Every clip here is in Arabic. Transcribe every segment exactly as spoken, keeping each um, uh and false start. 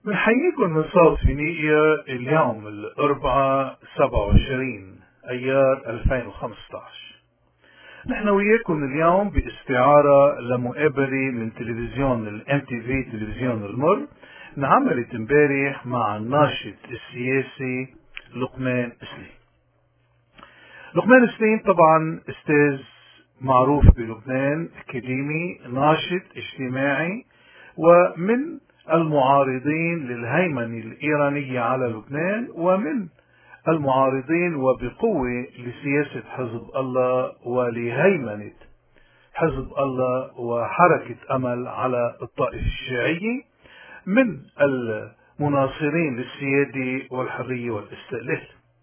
بنحييكم من صوت فينيقيا اليوم الأربعاء سبعة وعشرين أيار ألفين وخمسة عشر. نحن وياكم اليوم باستعارة لمقابلة من تلفزيون الام تي في تلفزيون المر انعملت امبارح مع الناشط السياسي لقمان سليم. لقمان سليم طبعا استاذ معروف بلبنان، اكاديمي، ناشط اجتماعي، ومن المعارضين للهيمنة الإيرانية على لبنان، ومن المعارضين وبقوة لسياسة حزب الله ولهيمنة حزب الله وحركة أمل على الطائفة الشيعية، من المناصرين للسيادة والحرية والاستقلال.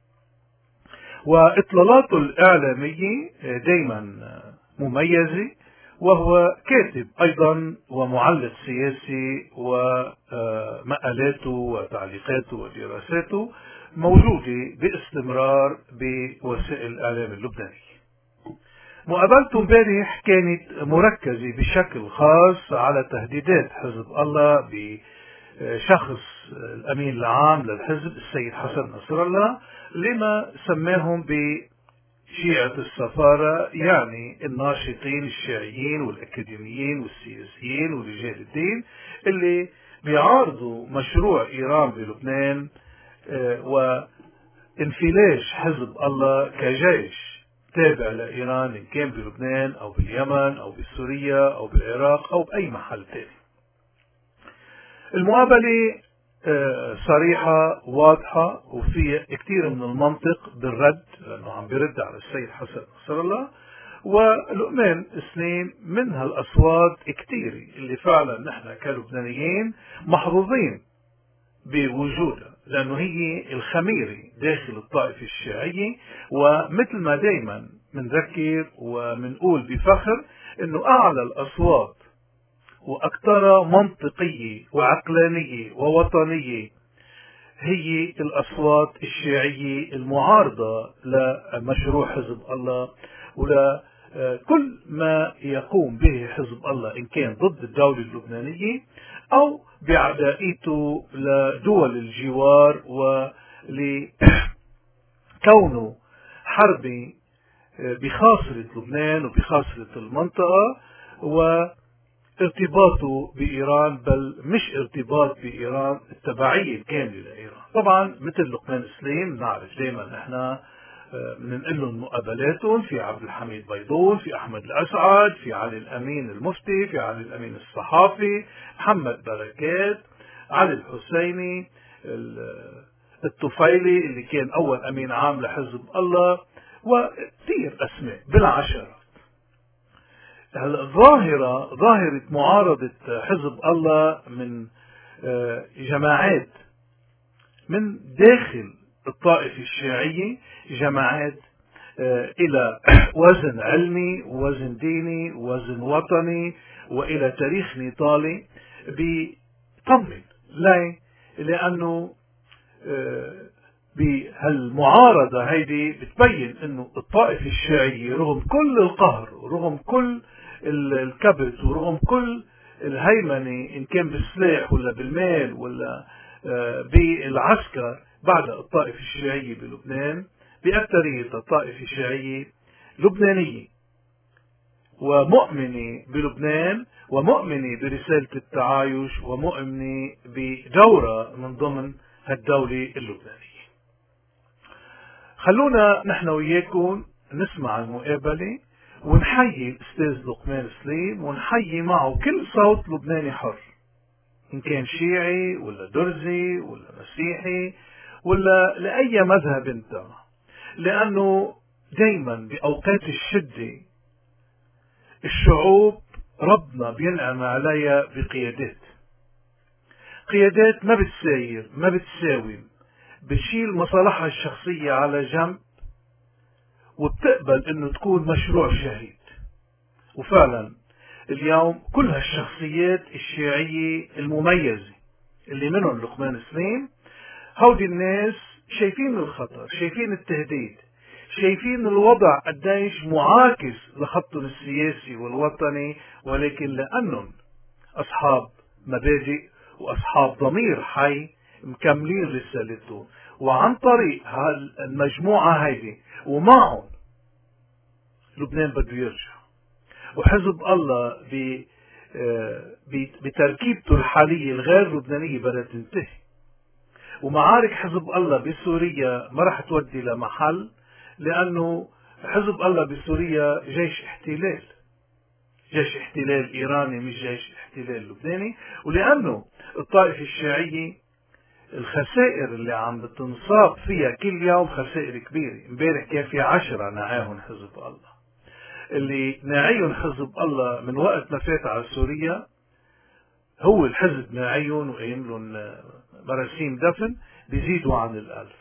وإطلالاته الإعلامية دايما مميزة، وهو كاتب أيضا ومعلق سياسي، ومقالاته وتعليقاته ودراساته موجودة باستمرار بوسائل الإعلام اللبنانية. مقابلته امبارح كانت مركزة بشكل خاص على تهديدات حزب الله بشخص الأمين العام للحزب السيد حسن نصر الله، لما سماهم بشيعة السفارة، يعني الناشطين الشيعيين والأكاديميين والسياسيين ورجال الدين اللي بيعارضوا مشروع إيران بلبنان وانفلاج حزب الله كجيش تابع لإيران، إن كان بلبنان أو باليمن أو بسوريا أو بالعراق أو بأي محل تاني. المقابلة صريحة واضحة وفيها كتير من المنطق بالرد، لأنه عم برد على السيد حسن نصر الله. ولقمان سليم من هالأصوات كتيرة اللي فعلا نحن كلبنانيين محظوظين بوجودها، لأنه هي الخميرة داخل الطائفة الشيعية. ومثل ما دايما منذكر ومنقول بفخر انه اعلى الاصوات واكثر منطقية وعقلانية ووطنية هي الاصوات الشيعية المعارضة لمشروع حزب الله ولكل ما يقوم به حزب الله، ان كان ضد الدولة اللبنانية او بعدائته لدول الجوار ولكونه حربي بخاصرة لبنان وبخاصرة المنطقة وارتباطه بإيران، بل مش ارتباط بإيران، التبعية الكاملة لإيران. طبعا مثل لقمان سليم نعرف دائما نحن بننقل لهم مقابلاتهم في عبد الحميد بيضون، في أحمد الأسعد، في علي الأمين المفتي، في علي الأمين الصحافي، محمد بركات، علي الحسيني، الطفيلي اللي كان أول أمين عام لحزب الله، وكثير أسماء بالعشرات. الظاهرة ظاهرة معارضة حزب الله من جماعات من داخل الطائفة الشيعية، جماعات إلى وزن علمي ووزن ديني ووزن وطني وإلى تاريخ نضالي، بيطمن ليه؟ لأنه بهالمعارضة هيدي بتبين انه الطائفة الشيعية رغم كل القهر ورغم كل الكبت ورغم كل الهيمنة ان كان بالسلاح ولا بالمال ولا بالعسكر بعد الطائفة الشيعية بلبنان، بأكثرية الطائفة الشيعية لبنانية ومؤمنة بلبنان ومؤمنة برسالة التعايش ومؤمنة بدورة من ضمن هالدولة اللبنانية. خلونا نحن وياكم نسمع المقابلة ونحيي الأستاذ لقمان سليم ونحيي معه كل صوت لبناني حر، إن كان شيعي ولا درزي ولا مسيحي ولا لأي مذهب انتمى، لأنه دايما بأوقات الشدة الشعوب ربنا بينعم عليها بقيادات، قيادات ما بتساير ما بتساوم، بتشيل مصالحها الشخصية على جنب وبتقبل انه تكون مشروع شهيد. وفعلا اليوم كل هالشخصيات الشيعية المميزة اللي منهم لقمان سليم، هودي الناس شايفين الخطر، شايفين التهديد، شايفين الوضع قديش معاكس لخطهم السياسي والوطني، ولكن لأنهم أصحاب مبادئ وأصحاب ضمير حي مكملين رسالتهم، وعن طريق هالمجموعة هيدي ومعهم لبنان بده يرجع. وحزب الله بتركيبته الحالية الغير لبنانية بدها تنتهي، ومعارك حزب الله بسوريا ما راح تودي لمحل، لأنه حزب الله بسوريا جيش احتلال، جيش احتلال إيراني مش جيش احتلال لبناني. ولأنه الطائفة الشيعية الخسائر اللي عم بتنصاب فيها كل يوم خسائر كبيرة. امبارح كان في عشرة نعاهم حزب الله، اللي ناعيهم حزب الله من وقت ما فات على سوريا، هو الحزب ناعيهم وقايم لهم مراسيم دفن بيزيدوا عن الألف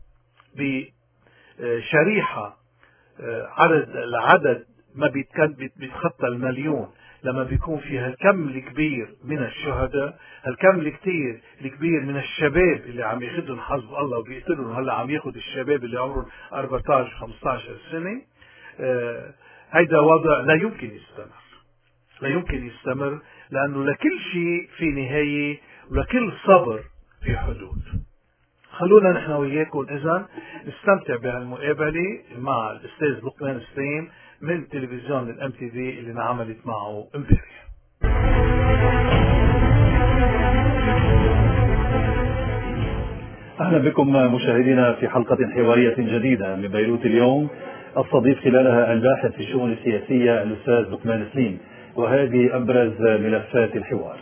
بشريحة. عدد العدد ما بيتخطى المليون لما بيكون في هالكم الكبير من الشهداء، هالكم الكتير الكبير من الشباب اللي عم ياخذهم حزب الله وبيقتلهم. هلا عم ياخذ الشباب اللي عمرهم أربعة عشر خمسة عشر سنة. آه هيدا وضع لا يمكن يستمر، لا يمكن يستمر، لأنه لكل شيء في نهاية ولكل صبر في حدود. خلونا نحن وياكم إذن نستمتع بهالمقابلة مع الأستاذ لقمان سليم من تلفزيون الام تي في اللي انعملت معه امبارح. أهلا بكم مشاهدينا في حلقة حوارية جديدة من بيروت اليوم، أستضيف خلالها الباحث في الشؤون السياسية الأستاذ لقمان سليم، وهذه أبرز ملفات الحوار.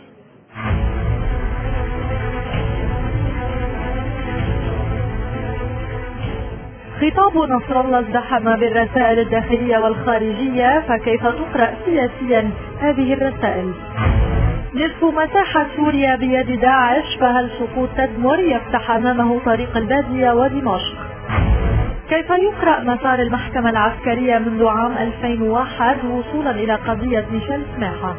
خطاب نصر الله ازدحم بالرسائل الداخلية والخارجية، فكيف تقرأ سياسيا هذه الرسائل؟ نصف مساحة سوريا بيد داعش، فهل سقوط تدمر يفتح أمامه طريق البادية ودمشق؟ كيف يقرأ مسار المحكمة العسكرية منذ عام ألفين وواحد وصولا إلى قضية ميشيل سماحة؟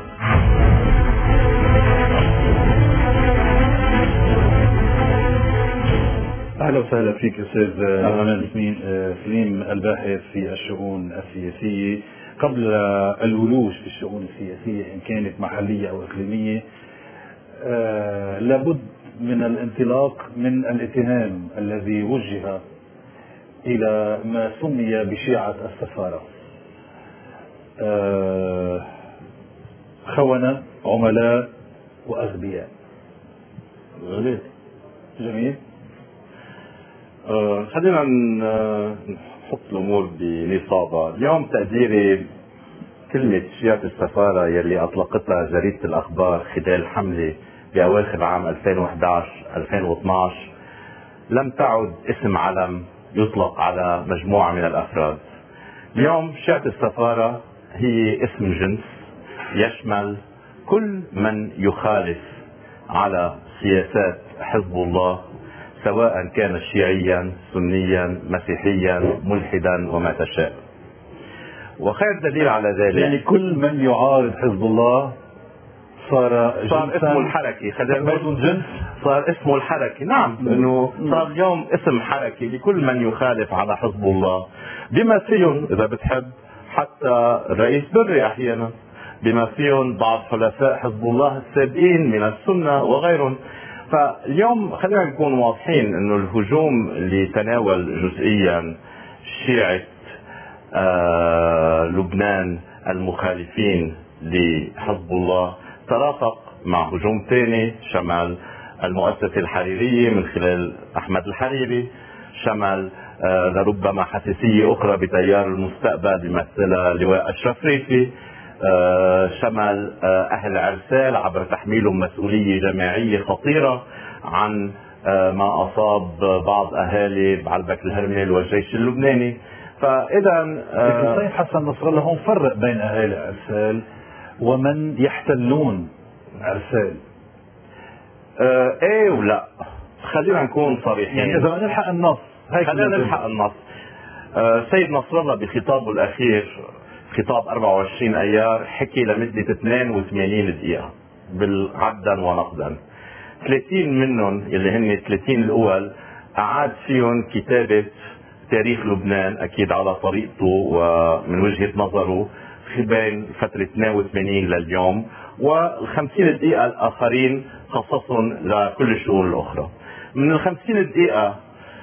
أهلا وسهلا فيك أستاذ لقمان سليم الباحث في الشؤون السياسية. قبل الولوج في الشؤون السياسية إن كانت محلية أو إقليمية، آه لابد من الانطلاق من الاتهام الذي وجه إلى ما سمي بشيعة السفارة. آه خونة، عملاء، وأغبياء. جميل جميل. آه خلينا نحط الأمور بنصابها. اليوم تقديري كلمة شيعة السفارة يلي أطلقتها جريدة الأخبار خلال حملة بأواخر عام ألفين وإحدى عشر ألفين واثني عشر لم تعد اسم علم يطلق على مجموعة من الأفراد. اليوم شيعة السفارة هي اسم جنس يشمل كل من يخالف على سياسات حزب الله، سواء كان شيعيا، سنيا، مسيحيا، ملحدا، وما تشاء. وخير دليل على ذلك يعني كل من يعارض حزب الله صار صار اسمه الحركي. خلينا جنس صار اسمه الحركي. نعم، انه صار اليوم اسم حركي لكل من يخالف على حزب الله، بما فيهم اذا بتحب حتى الرئيس بري احيانا، بما فيهم بعض حلفاء حزب الله السابقين من السنة وغيرهم. فاليوم خلينا نكون واضحين انه الهجوم اللي تناول جزئيا شيعة آه لبنان المخالفين لحزب الله ترافق مع هجوم ثاني شمل المؤسسة الحريرية من خلال احمد الحريري، شمل آه لربما حساسية اخرى بتيار المستقبل بيمثلها لواء اشرف ريفي، آه شمل آه اهل عرسال عبر تحميلهم مسؤولية جماعية خطيرة عن آه ما اصاب بعض اهالي بعلبك الهرمل والجيش اللبناني. فاذا آه السيد حسن نصر الله هون فرق بين اهالي عرسال ومن يحتلون عرسال. آه ايه ولا، خلينا نكون صريحين. يعني اذا نلحق النص، خلينا نلحق النص. آه سيد نصر الله بخطابه الاخير، خطاب أربعة وعشرين ايار، حكي لمدة اثنين وثمانين دقيقة بالعدا ونقدا. ثلاثين منهم اللي هن ثلاثين الاول اعاد فيهم كتابة تاريخ لبنان اكيد على طريقته ومن وجهة نظره بين فترة اثنين وثمانين لليوم، والخمسين دقيقة الآخرين خصصهم لكل الشؤون الأخرى. من الخمسين دقيقة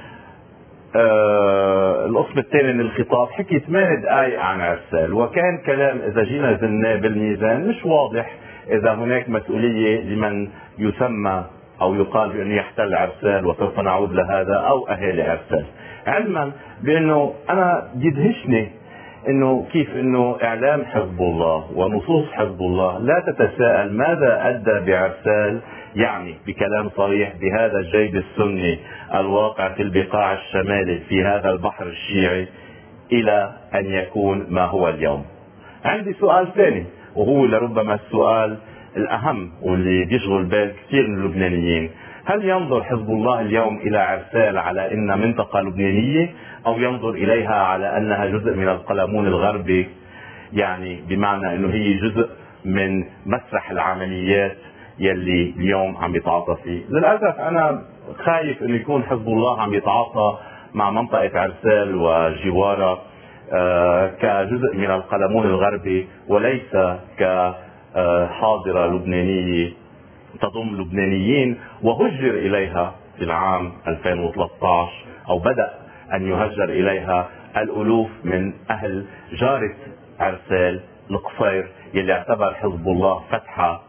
آه القسم الثاني من الخطاب حكي ثمان دقائق عن عرسال، وكان كلام إذا جينا زلناه بالميزان مش واضح إذا هناك مسؤولية لمن يسمى أو يقال بأنه يحتل عرسال، وسوف نعود لهذا، أو أهالي عرسال. علما بأنه أنا يدهشني انه كيف انه اعلام حزب الله ونصوص حزب الله لا تتساءل ماذا ادى بعرسال، يعني بكلام صريح بهذا الجيب السني الواقع في البقاع الشمالي في هذا البحر الشيعي الى ان يكون ما هو اليوم. عندي سؤال ثاني، وهو لربما السؤال الاهم واللي بيشغل بال كثير من اللبنانيين: هل ينظر حزب الله اليوم الى عرسال على انها منطقة لبنانية، او ينظر اليها على انها جزء من القلمون الغربي، يعني بمعنى انه هي جزء من مسرح العمليات يلي اليوم عم يتعاطى فيه؟ للاسف انا خايف انه يكون حزب الله عم يتعاطى مع منطقة عرسال وجوارها آه كجزء من القلمون الغربي، وليس كحاضرة لبنانية تضم لبنانيين وهجر اليها في العام ألفين وثلاثة عشر، او بدأ ان يهجر اليها الالوف من اهل جارة عرسال القصير يلي اعتبر حزب الله فتحة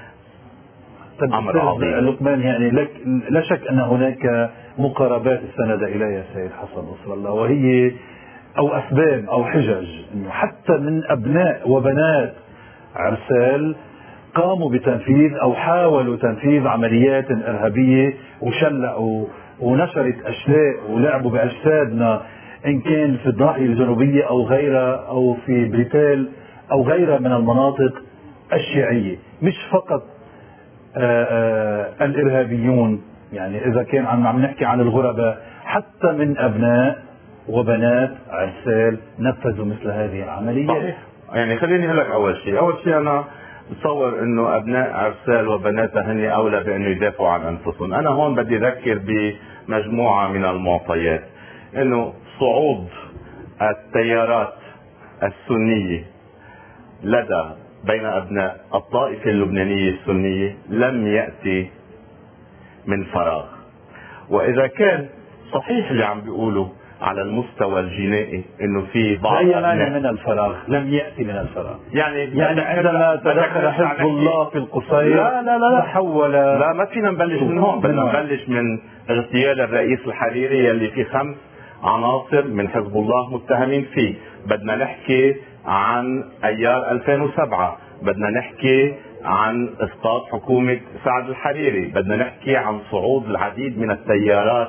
امر عظيم. لقمان، يعني لك لا شك ان هناك مقاربات استند اليها السيد حسن نصر الله، وهي او اسباب او حجج انه حتى من ابناء وبنات عرسال قاموا بتنفيذ او حاولوا تنفيذ عمليات ارهابيه وشلقوا ونشرت اشلاء ولعبوا باجسادنا، ان كان في الضاحيه الجنوبيه او غيرها، او في بريتال او غيرها من المناطق الشيعيه. مش فقط آآ آآ الارهابيون، يعني اذا كان عم عم نحكي عن الغرباء، حتى من ابناء وبنات عرسال نفذوا مثل هذه العمليات. صحيح. يعني خليني اقول لك اول شيء، اول شيء انا بتصور انه ابناء عرسال وبناتها هن اولى بانه يدافعوا عن انفسهم. انا هون بدي اذكر بمجموعه من المعطيات، انه صعود التيارات السنيه لدى بين ابناء الطائفه اللبنانيه السنيه لم ياتي من فراغ. واذا كان صحيح اللي عم بيقولوا على المستوى الجنائي انه في بعض لا من الفراغ، لم ياتي من الفراغ، يعني يعني عندما تدخل حزب الله في القصير لا لا لا تحول. لا ما فينا نبلش من هون، بدنا نبلش من اغتيال الرئيس الحريري يلي في خمس عناصر من حزب الله متهمين فيه، بدنا نحكي عن ايار ألفين وسبعة، بدنا نحكي عن اسقاط حكومة سعد الحريري، بدنا نحكي عن صعود العديد من التيارات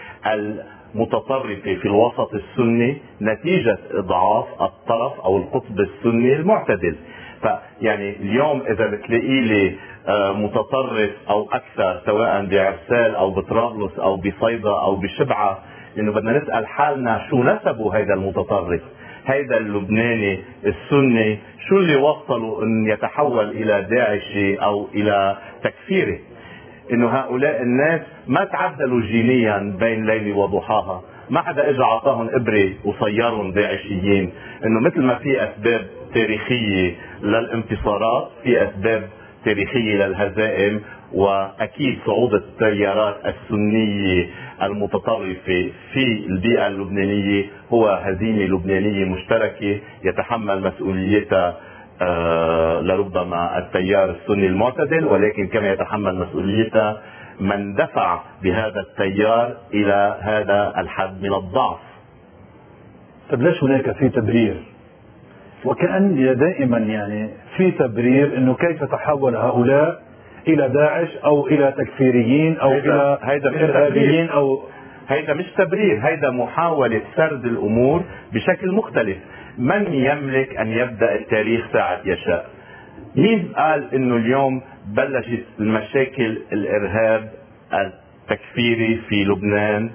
المتطرفة في الوسط السني نتيجة اضعاف الطرف او القطب السني المعتدل. فيعني اليوم اذا بتلاقي لي متطرف او اكثر سواء بعرسال او بطرابلس او بصيدا او بشبعة، انه بدنا نسأل حالنا شو نسبوا هيدا المتطرف، هيدا اللبناني السني، شو اللي وصلوا ان يتحول الى داعشي او الى تكفيري؟ انه هؤلاء الناس ما تعدلوا جينيا بين ليل وضحاها، ما حدا اجى عطاهم ابره وصيرهم داعشيين. انه مثل ما في اسباب تاريخيه للانتصارات في اسباب تاريخيه للهزائم، واكيد صعود التيارات السنيه المتطرفه في البيئه اللبنانيه هو هزيمه لبنانيه مشتركه يتحمل مسؤوليتها آه لربما التيار السني المعتدل، ولكن كما يتحمل مسؤوليتها من دفع بهذا التيار الى هذا الحد من الضعف. طيب ليش هناك في تبرير؟ وكأن دائما يعني في تبرير انه كيف تحول هؤلاء الى داعش او الى تكفيريين او هيدا الى ارهابيين، او هيدا مش تبرير، هيدا محاولة سرد الامور بشكل مختلف. من يملك ان يبدأ التاريخ ساعة يشاء؟ مين قال انه اليوم بلشت المشاكل الارهاب التكفيري في لبنان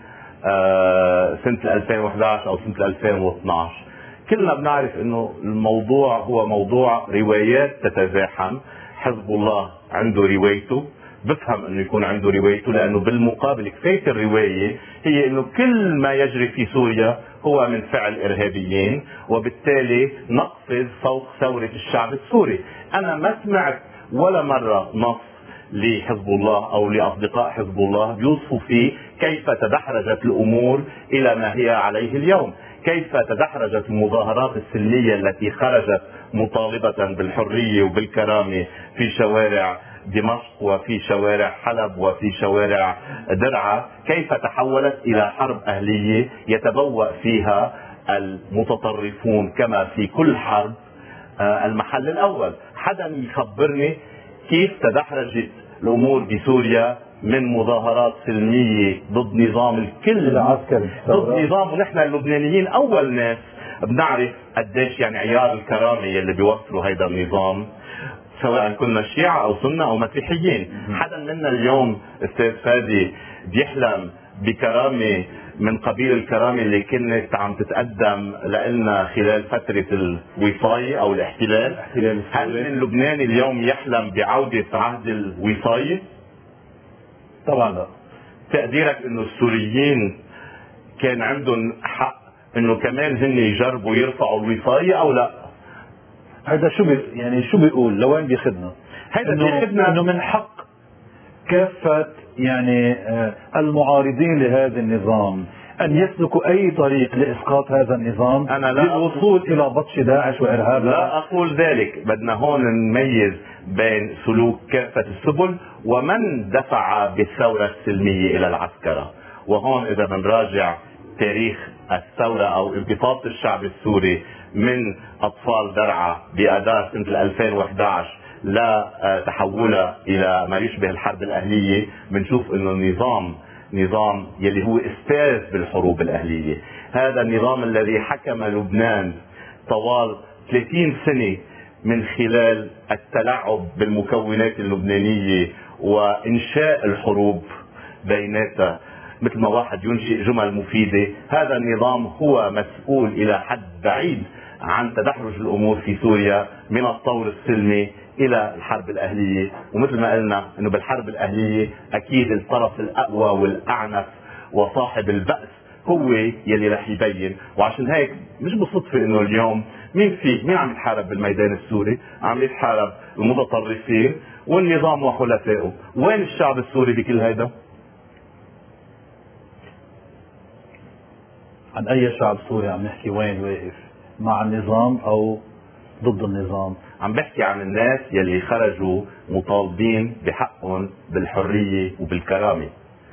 آه سنة ألفين وإحدى عشر او سنة ألفين واثني عشر؟ كلنا بنعرف انه الموضوع هو موضوع روايات تتزاحم. حزب الله عنده روايته بفهم انه يكون عنده روايته، لانه بالمقابل كفايه الروايه هي انه كل ما يجري في سوريا هو من فعل ارهابيين، وبالتالي نقفز فوق ثوره الشعب السوري. انا ما سمعت ولا مره نص لحزب الله او لاصدقاء حزب الله بيوصفوا فيه كيف تدحرجت الامور الى ما هي عليه اليوم، كيف تدحرجت المظاهرات السلميه التي خرجت مطالبه بالحريه وبالكرامه في شوارع دمشق وفي شوارع حلب وفي شوارع درعا، كيف تحولت الى حرب اهليه يتبوأ فيها المتطرفون كما في كل حرب المحل الاول. حدا يخبرني كيف تدحرجت الامور بسوريا من مظاهرات سلميه ضد نظام الكل العسكري، ضد نظام، ونحن اللبنانيين اول ناس بنعرف قديش يعني عيار الكرامه اللي بيوصلوا هيدا النظام، سواء كنا شيعة او سنة او مسيحيين. حدا منا اليوم استاذ فادي بيحلم بكرامة من قبيل الكرامة اللي كانت عم تتقدم لنا خلال فترة الوصاية او الاحتلال؟ هل من لبناني اليوم يحلم بعودة عهد الوصاية؟ طبعا لا. تقديرك انه السوريين كان عندهم حق انه كمان هن يجربوا يرفعوا الوصاية او لا؟ هذا شو بي يعني شو بيقول؟ لوين بياخذنا؟ هذا بياخذنا انه من حق كافة يعني آه المعارضين لهذا النظام ان يسلكوا اي طريق لاسقاط هذا النظام أنا لا للوصول الى بطش داعش وارهاب. لا اقول ذلك، بدنا هون نميز بين سلوك كافة السبل ومن دفع بالثورة السلمية الى العسكرة. وهون اذا بنراجع تاريخ الثورة او انبساط الشعب السوري من اطفال درعا باذار سنة ألفين وإحدى عشر لا تحولها الى ما يشبه الحرب الاهلية، بنشوف انه النظام نظام يلي هو استاذ بالحروب الاهلية، هذا النظام الذي حكم لبنان طوال ثلاثين سنة من خلال التلاعب بالمكونات اللبنانية وانشاء الحروب بيناتها مثل ما واحد ينشئ جمل مفيدة. هذا النظام هو مسؤول الى حد بعيد عن تدحرج الامور في سوريا من الطور السلمي الى الحرب الاهليه، ومثل ما قلنا انه بالحرب الاهليه اكيد الطرف الاقوى والاعنف وصاحب البأس هو يلي رح يبين. وعشان هيك مش بالصدفه انه اليوم مين في مين عم يتحارب بالميدان السوري؟ عم يتحارب المتطرفين والنظام وحلفائه. وين الشعب السوري بكل هيدا؟ عن اي شعب سوري عم نحكي؟ وين واقف؟ مع النظام او ضد النظام؟ عم بحكي عن الناس يلي خرجوا مطالبين بحقهم بالحرية وبالكرامة.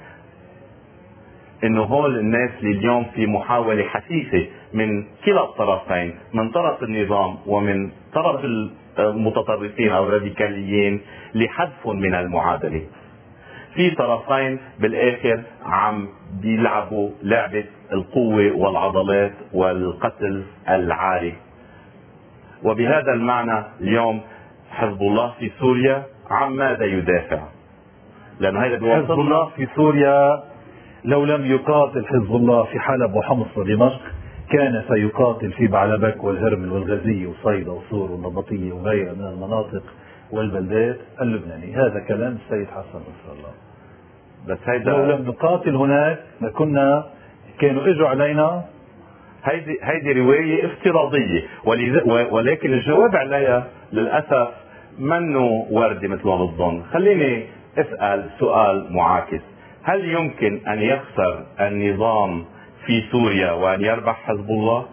انه هول الناس اللي اليوم في محاولة حثيثة من كلا الطرفين، من طرف النظام ومن طرف المتطرفين او الراديكاليين، لحذفهم من المعادلة. في طرفين بالاخر عم بيلعبوا لعبة القوة والعضلات والقتل العاري. وبهذا المعنى اليوم حزب الله في سوريا عن ماذا يدافع؟ لأنه هذا حزب الله في سوريا لو لم يقاتل حزب الله في حلب وحمص ودمشق كان سيقاتل في بعلبك والهرمل والغزية وصيدا وصور والنبطية وغيرها من المناطق والبلدات اللبنانية. هذا كلام السيد حسن نصر الله. بس هيدا لو لم نقاتل هناك لكنا كانوا اجوا علينا. هيدي هيدي رواية افتراضية، ولكن الجواب عليها للأسف منه وردي مثل ما بظن. خليني اسأل سؤال معاكس: هل يمكن أن يخسر النظام في سوريا وأن يربح حزب الله؟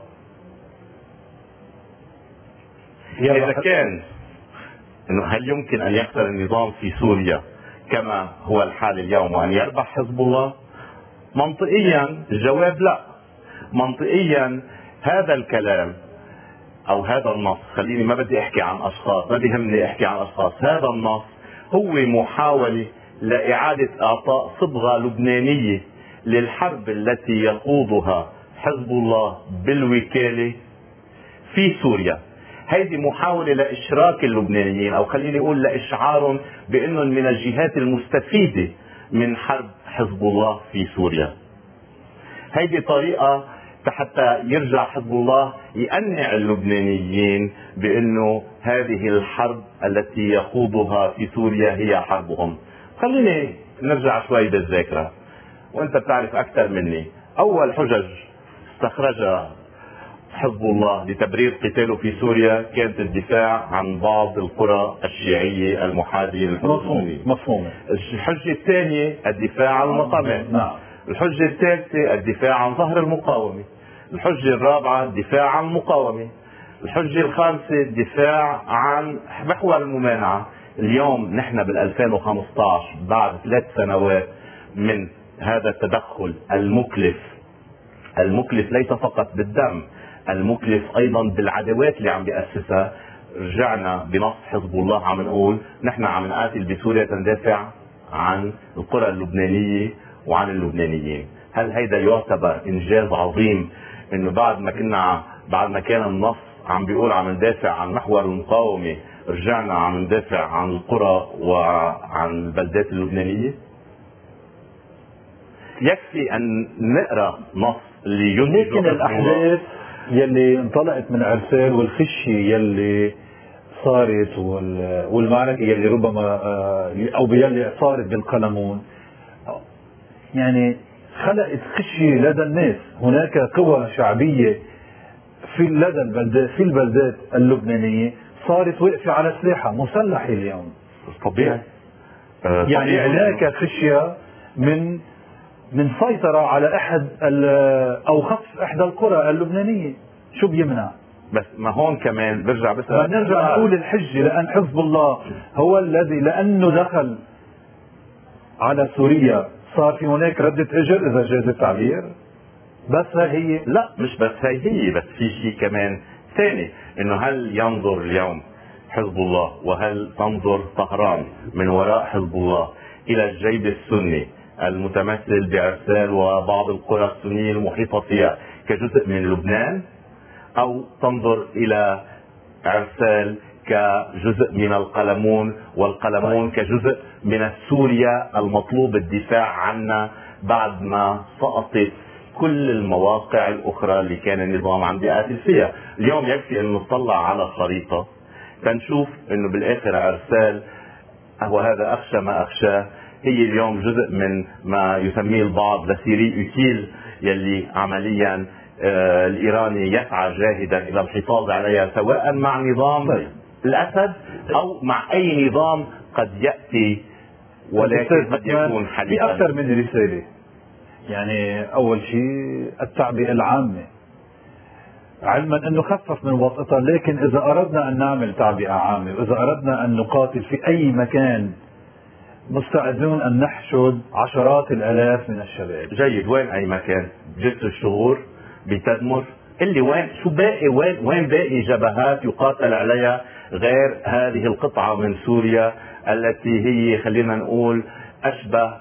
إذا كان إنه هل يمكن أن يخسر النظام في سوريا كما هو الحال اليوم وأن يربح حزب الله؟ منطقيا الجواب لا. منطقيا هذا الكلام او هذا النص، خليني ما بدي احكي عن اشخاص، ما بيهمني احكي عن اشخاص، هذا النص هو محاولة لاعادة اعطاء صبغة لبنانية للحرب التي يخوضها حزب الله بالوكالة في سوريا. هذه محاولة لاشراك اللبنانيين، او خليني اقول لاشعارهم بانهم من الجهات المستفيدة من حرب حزب الله في سوريا. هذه طريقة حتى يرجع حزب الله يقنع اللبنانيين بانه هذه الحرب التي يخوضها في سوريا هي حربهم. خليني نرجع شوي بالذاكرة، وانت بتعرف اكثر مني. اول حجج استخرجها حزب الله لتبرير قتاله في سوريا كانت الدفاع عن بعض القرى الشيعية المحاذية للحكومة. مفهوم. الحجة الثانية الدفاع عن المقامات. نعم. الحجة الثالثة الدفاع عن ظهر المقاومة. الحجة الرابعة الدفاع عن المقاومة. الحجة الخامسة الدفاع عن محور الممانعة. اليوم نحن بال ألفين وخمسة عشر بعد ثلاث سنوات من هذا التدخل المكلف، المكلف ليس فقط بالدم، المكلف ايضا بالعداوات اللي عم بيأسسها، رجعنا بنص حزب الله عم نقول نحن عم نقاتل بسوريا تندافع عن القرى اللبنانية وعن اللبنانيين. هل هيدا يعتبر انجاز عظيم انه بعد ما كنا بعد ما كان النص عم بيقول عم ندافع عن محور المقاومة رجعنا عم ندافع عن القرى وعن البلدات اللبنانية؟ يكفي ان نقرا نص اللي ينتج لكن الاحداث يلي انطلقت من عرسال والخشيه يلي صارت والمعركه يلي ربما او يلي صارت بالقلمون يعني خلقت خشيه لدى الناس. هناك قوى شعبيه في لدى البلدات في البلدات اللبنانيه صارت واقفه على سلاحها مسلحه اليوم. طبيعي. يعني هناك خشيه من من سيطرة على احد او خطف احدى القرى اللبنانية. شو بيمنع؟ بس ما هون كمان برجع بس نرجع نقول الحجة لان حزب الله هو الذي لانه دخل على سوريا صار في هناك ردة اجر اذا جاز التعبير. بس هي لا مش بس هي هي بس في شيء كمان ثاني، انه هل ينظر اليوم حزب الله وهل تنظر طهران من وراء حزب الله الى الجيب السني المتمثل بعرسال وبعض القرى السنية المحيطة فيها كجزء من لبنان، او تنظر الى عرسال كجزء من القلمون والقلمون كجزء من سوريا المطلوب الدفاع عنها بعد ما سقطت كل المواقع الاخرى اللي كان النظام عم بيقاتل فيها. اليوم يكفي انه نطلع على الخريطة تنشوف انه بالاخر عرسال وهذا اخشى ما اخشاه هي اليوم جزء من ما يسميه البعض لسيري اوتيل يلي عمليا آه الايراني يسعى جاهدا الى الحفاظ عليها سواء مع نظام طيب. الاسد او مع اي نظام قد ياتي، ولكن قد يكون حديثا. في اكثر من رساله. يعني اول شيء التعبئه العامه، علما انه خفف من وطئتها، لكن اذا اردنا ان نعمل تعبئه عامه واذا اردنا ان نقاتل في اي مكان مستعدون ان نحشد عشرات الالاف من الشباب. جيد. وين اي مكان؟ جسر الشهور بتدمر اللي وين شو باقي؟ وين وين باقي جبهات يقاتل عليها غير هذه القطعه من سوريا التي هي خلينا نقول اشبه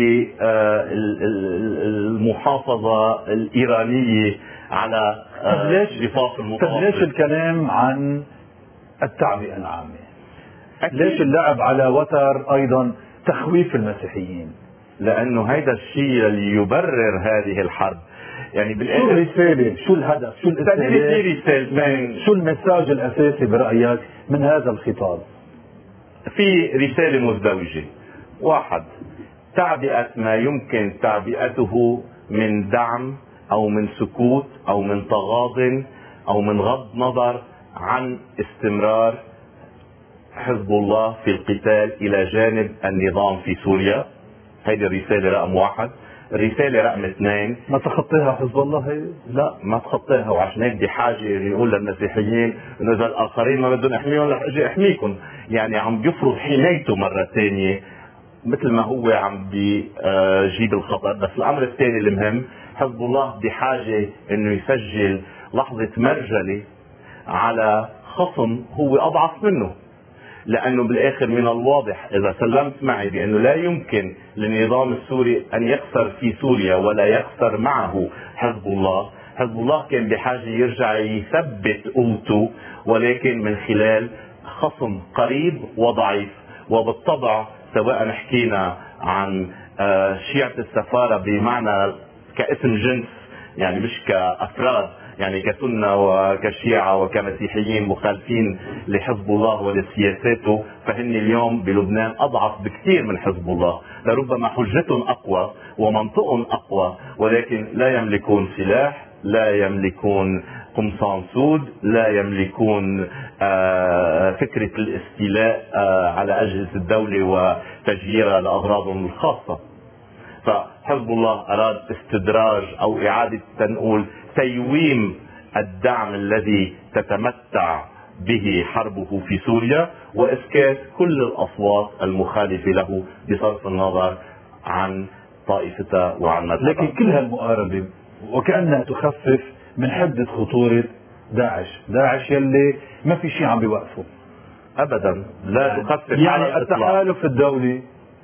بالمحافظه الايرانيه على ضفاف المتوسط. ليش الكلام عن التعبئه العامه؟ ليش اللعب على وتر ايضا تخويف المسيحيين؟ لانه هيدا الشيء اللي يبرر هذه الحرب. يعني بالاخر شو الرساله؟ شو الهدف؟ شو الاستهداف؟ شو المساج الاساسي برايك من هذا الخطاب؟ في رساله مزدوجه. واحد، تعبئه ما يمكن تعبئته من دعم او من سكوت او من تغاض او من غض نظر عن استمرار حزب الله في القتال الى جانب النظام في سوريا. هذه الرسالة رقم واحد. الرسالة رقم اثنين، ما تخطيها حزب الله هي؟ لا ما تخطيها، وعشان هيك بحاجة يقول للمسيحيين انه اذا الاخرين ما بدهم يحميهم رح اجي احميكم. يعني عم بيفرض حمايته مرة ثانية مثل ما هو عم بيجيب الخطر. بس الامر الثاني المهم، حزب الله بحاجة انه يسجل لحظة مرجلة على خصم هو اضعف منه، لانه بالاخر من الواضح اذا سلمت معي بانه لا يمكن للنظام السوري ان يخسر في سوريا ولا يخسر معه حزب الله. حزب الله كان بحاجة يرجع يثبت قوته، ولكن من خلال خصم قريب وضعيف. وبالطبع سواء حكينا عن شيعة السفارة بمعنى كاسم جنس، يعني مش كأفراد، يعني كسنة وكشيعة وكمسيحيين مخالفين لحزب الله ولسياساته، فهن اليوم بلبنان أضعف بكثير من حزب الله، لربما حجتهم أقوى ومنطقهم أقوى، ولكن لا يملكون سلاح، لا يملكون قمصان سود، لا يملكون آه فكرة الاستيلاء آه على أجهزة الدولة وتجييرها لأغراضهم الخاصة. فحزب الله أراد استدراج أو إعادة تنقول تيويم الدعم الذي تتمتع به حربه في سوريا، وإسكات كل الأصوات المخالفة له بصرف النظر عن طائفتها وعن مذهبها. لكن كل هالمقاربة وكأنها تخفف من حدة خطورة داعش، داعش يلي ما في شيء عم بيوقفه أبدا، لا يعني تخفف يعني التحالف الدولي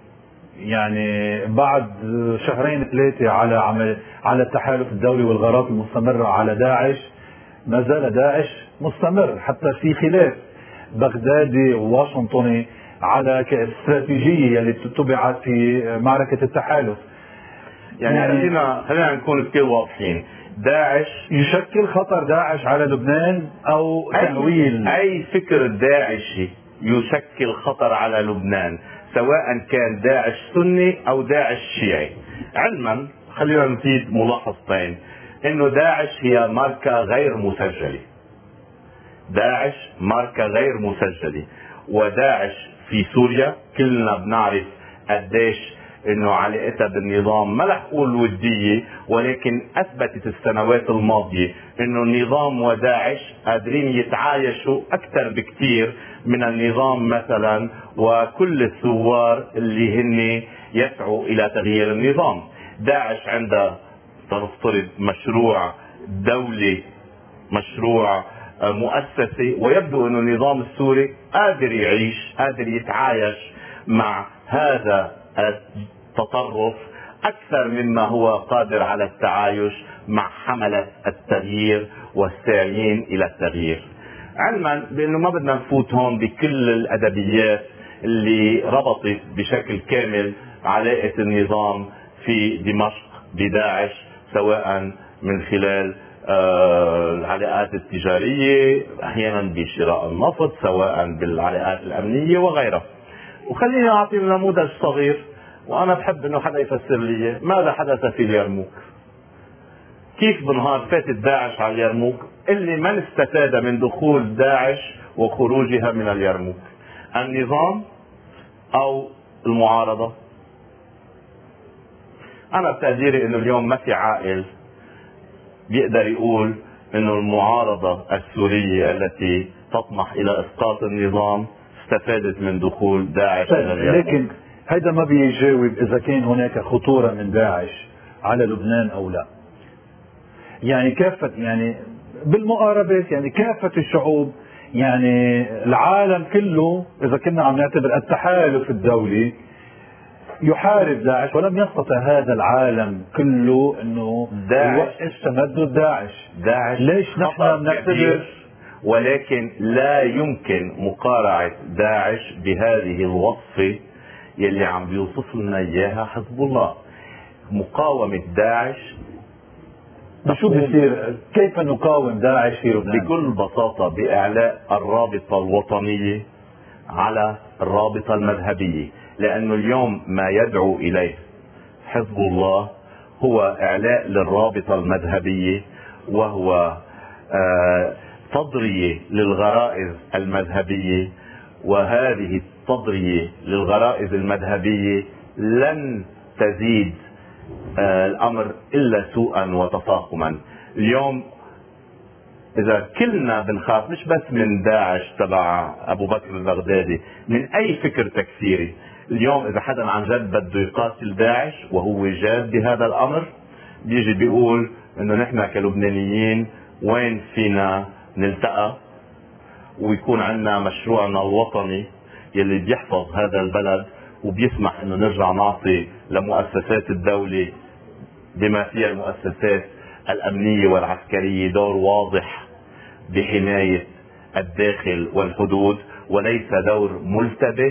يعني بعد شهرين ثلاثة على عمل على التحالف الدولي والغارات المستمرة على داعش، ما زال داعش مستمر حتى في خلاف بغدادي وواشنطني على الاستراتيجية اللي اتبعت في معركة التحالف. يعني, يعني خلينا خلينا نكون كثير واضحين، داعش يشكل خطر داعش على لبنان او تأويل أي, اي فكر داعشي يشكل خطر على لبنان، سواء كان داعش سني او داعش شيعي. علما خلينا نزيد ملاحظتين، انه داعش هي ماركة غير مسجلة، داعش ماركة غير مسجلة، وداعش في سوريا كلنا بنعرف قديش انه علاقتها بالنظام، ما رح اقول ودية، ولكن اثبتت السنوات الماضية انه النظام وداعش قادرين يتعايشوا اكثر بكثير من النظام مثلا وكل الثوار اللي هن يسعوا الى تغيير النظام. داعش عندها تفترض مشروع دولي، مشروع مؤسسي، ويبدو انه النظام السوري قادر يعيش، قادر يتعايش مع هذا التطرف اكثر مما هو قادر على التعايش مع حملة التغيير والساعيين الى التغيير. علما بانه ما بدنا نفوت هون بكل الادبيات اللي ربطت بشكل كامل علاقة النظام في دمشق بداعش، سواء من خلال آه العلاقات التجارية، احيانا بشراء النفط، سواء بالعلاقات الامنية وغيرها. وخليني اعطي نموذج صغير، وانا بحب انه حدا يفسر لي ماذا حدث في اليرموك. كيف بنهار فاتت داعش على اليرموك؟ اللي من استفاد من دخول داعش وخروجها من اليرموك؟ النظام او المعارضة؟ انا بتقديري انه اليوم ما في عاقل بيقدر يقول انه المعارضة السورية التي تطمح الى اسقاط النظام استفادت من دخول داعش الى اليرموك. لكن هذا ما بيجاوب اذا كان هناك خطورة من داعش على لبنان او لا. يعني كافة يعني بالمقاربة يعني كافة الشعوب، يعني العالم كله اذا كنا عم نعتبر التحالف الدولي يحارب داعش، ولم يستطع هذا العالم كله انه يوقف تمدد داعش. داعش ليش نحن بنعتبر؟ ولكن لا يمكن مقارعة داعش بهذه الوصفة يلي عم بيوصف لنا اياها حزب الله. مقاومة داعش شو بيصير؟ كيف نقاوم داعش في لبنان؟ بكل بساطة بإعلاء الرابطة الوطنية على الرابطة المذهبية، لأنه اليوم ما يدعو إليه حزب الله هو إعلاء للرابطة المذهبية، وهو آه تضرية للغرائز المذهبية، وهذه التضرية للغرائز المذهبية لن تزيد آه الأمر إلا سوءا وتفاقما. اليوم إذا كلنا بنخاف مش بس من داعش تبع أبو بكر البغدادي، من أي فكر تكفيري. اليوم إذا حدا عن جد بده يقاتل داعش وهو جاد بهذا الأمر، بيجي بيقول إنه نحن كلبنانيين وين فينا نلتقى ويكون عندنا مشروعنا الوطني يلي بيحفظ هذا البلد وبيسمح إنه نرجع نعطي لمؤسسات الدولة بما فيها المؤسسات الأمنية والعسكرية دور واضح بحماية الداخل والحدود، وليس دور ملتبس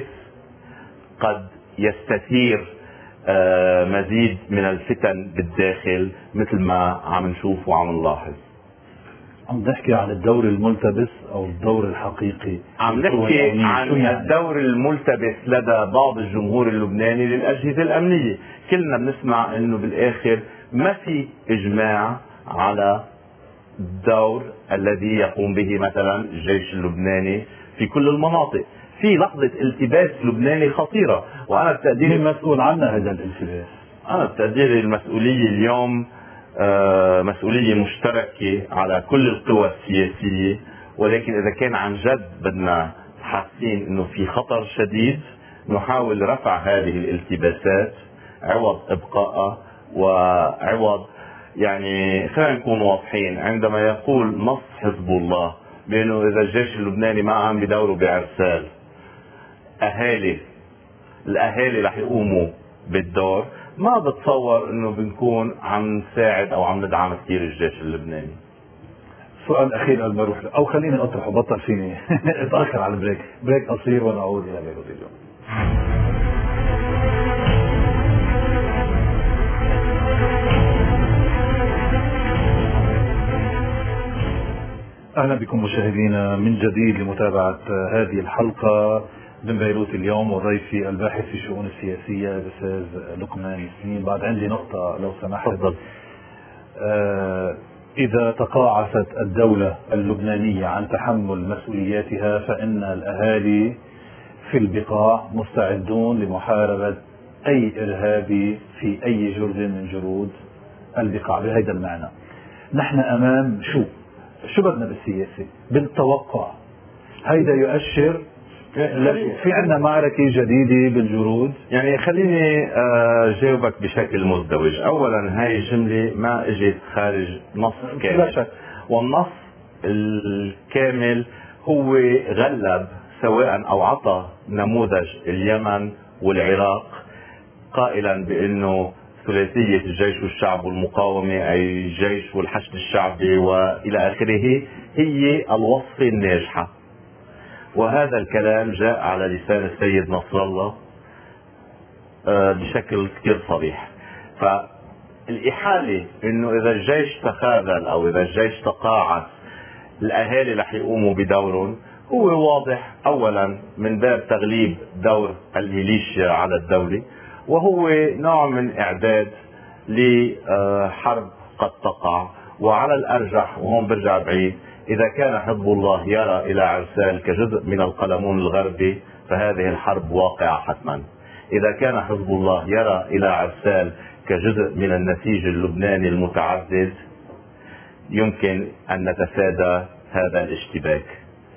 قد يستثير آه مزيد من الفتن بالداخل مثل ما عم نشوف وعم نلاحظ. عم نحكي عن الدور الملتبس او الدور الحقيقي؟ عم نحكي عن يعني؟ الدور الملتبس لدى بعض الجمهور اللبناني للاجهزه الامنيه. كلنا بنسمع انه بالاخر ما في اجماع على الدور الذي يقوم به مثلا الجيش اللبناني في كل المناطق. في لحظه التباس لبناني خطيره، وانا بتقديري مسؤول عنها هذا الالتباس. انا بتقديري المسؤوليه اليوم آه مسؤوليه مشتركه على كل القوى السياسيه، ولكن اذا كان عن جد بدنا حاسين انه في خطر شديد نحاول رفع هذه الالتباسات عوض ابقائها، وعوض يعني خلينا نكون واضحين. عندما يقول نص حزب الله بانه اذا الجيش اللبناني ما عم بدوره بعرسال اهالي الاهالي رح يقوموا بالدور، ما بتصور انه بنكون عم نساعد او عم ندعم كثير الجيش اللبناني. سؤال اخير قبل ما اروح، او خليني اطرحه، بطل فيني اتاخر على البريك، بريك قصير ونعود الى بيروت اليوم. اهلا بكم مشاهدينا من جديد لمتابعه هذه الحلقه من بيروت اليوم، وضيفي الباحث في الشؤون السياسيه الاستاذ لقمان ياسين. بعد عندي نقطه لو سمحت. تفضل. آه اذا تقاعست الدوله اللبنانيه عن تحمل مسؤولياتها فان الاهالي في البقاع مستعدون لمحاربه اي ارهابي في اي جرد من جرود البقاع. بهذا المعنى نحن امام شو؟ شو بدنا بالسياسة؟ بالتوقع. هيدا يؤشر في عندنا معركة جديدة بالجرود. يعني خليني جاوبك بشكل مزدوج. اولا هاي الجملة ما اجت خارج نص كامل، والنص الكامل هو غلب سواء او عطى نموذج اليمن والعراق قائلا بانه ثلاثية الجيش والشعب والمقاومة، أي الجيش والحشد الشعبي وإلى آخره، هي الوصفة الناجحة. وهذا الكلام جاء على لسان السيد نصر الله بشكل كثير صريح. فالإحالة إنه إذا الجيش تخاذل أو إذا الجيش تقاعس الأهالي رح يقوموا بدورهم هو واضح. أولا من باب تغليب دور الميليشيا على الدولة، وهو نوع من اعداد لحرب قد تقع. وعلى الارجح، وهون برجع بعيد، اذا كان حزب الله يرى الى عرسال كجزء من القلمون الغربي فهذه الحرب واقعة حتما. اذا كان حزب الله يرى الى عرسال كجزء من النسيج اللبناني المتعدد يمكن ان نتفادى هذا الاشتباك.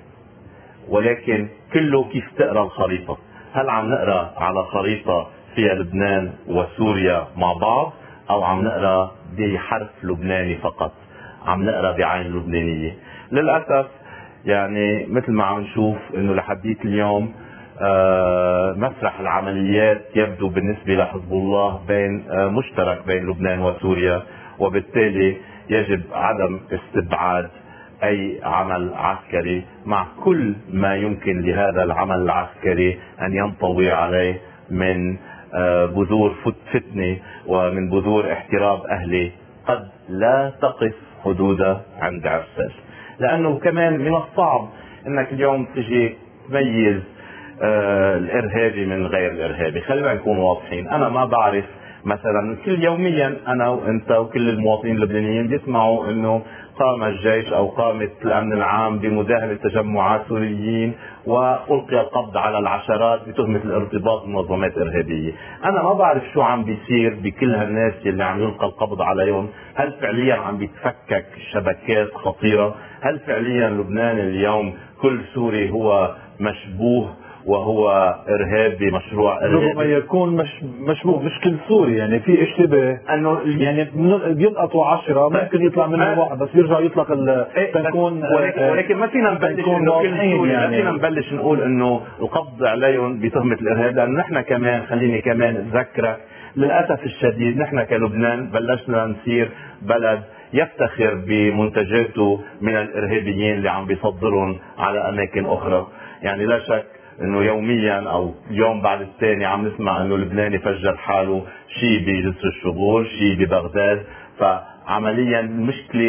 ولكن كله كيف تقرا الخريطة. هل عم نقرا على خريطة فيها لبنان وسوريا مع بعض، او عم نقرا بحرف لبناني فقط، عم نقرا بعين لبنانية؟ للأسف يعني مثل ما عم نشوف انه لحديت اليوم آه مسرح العمليات يبدو بالنسبة لحزب الله بين آه مشترك بين لبنان وسوريا، وبالتالي يجب عدم استبعاد اي عمل عسكري مع كل ما يمكن لهذا العمل العسكري ان ينطوي عليه من بذور فتنة ومن بذور احتراب اهلي قد لا تقف حدودها عند عرسال. لانه كمان من الصعب انك اليوم تجي تميز آه الارهابي من غير الارهابي. خلينا نكون واضحين. انا ما بعرف مثلا، كل يوميا انا وانت وكل المواطنين اللبنانيين بيسمعوا انه قام الجيش او قامت الامن العام بمداهمة تجمعات سوريين والقي القبض على العشرات بتهمة الارتباط بمنظمات ارهابية. انا ما بعرف شو عم بيصير بكل هالناس اللي عم يلقى القبض عليهم. هل فعليا عم بيتفكك شبكات خطيرة؟ هل فعليا لبنان اليوم كل سوري هو مشبوه وهو ارهابي مشروع ارهابي؟ ربما يكون مش مشبوه مش كل سوري، يعني في اشتباه انه يعني بيلقطوا عشرة ممكن يطلع منهم واحد بس يرجع يطلق تكون. ولكن, ولكن ما فينا نبلش انه كل سوري يعني. ما فينا نبلش نقول انه القبض عليهم بتهمة الارهاب، لانه نحن كمان خليني كمان اتذكرك للاسف الشديد نحن كلبنان بلشنا نصير بلد يفتخر بمنتجاته من الارهابيين اللي عم بيصدرهم على اماكن اخرى. يعني لا شك انه يوميا او يوم بعد الثاني عم نسمع انه لبناني فجر حاله شيء بجسر الشغول، شيء ببغداد. فعمليا المشكله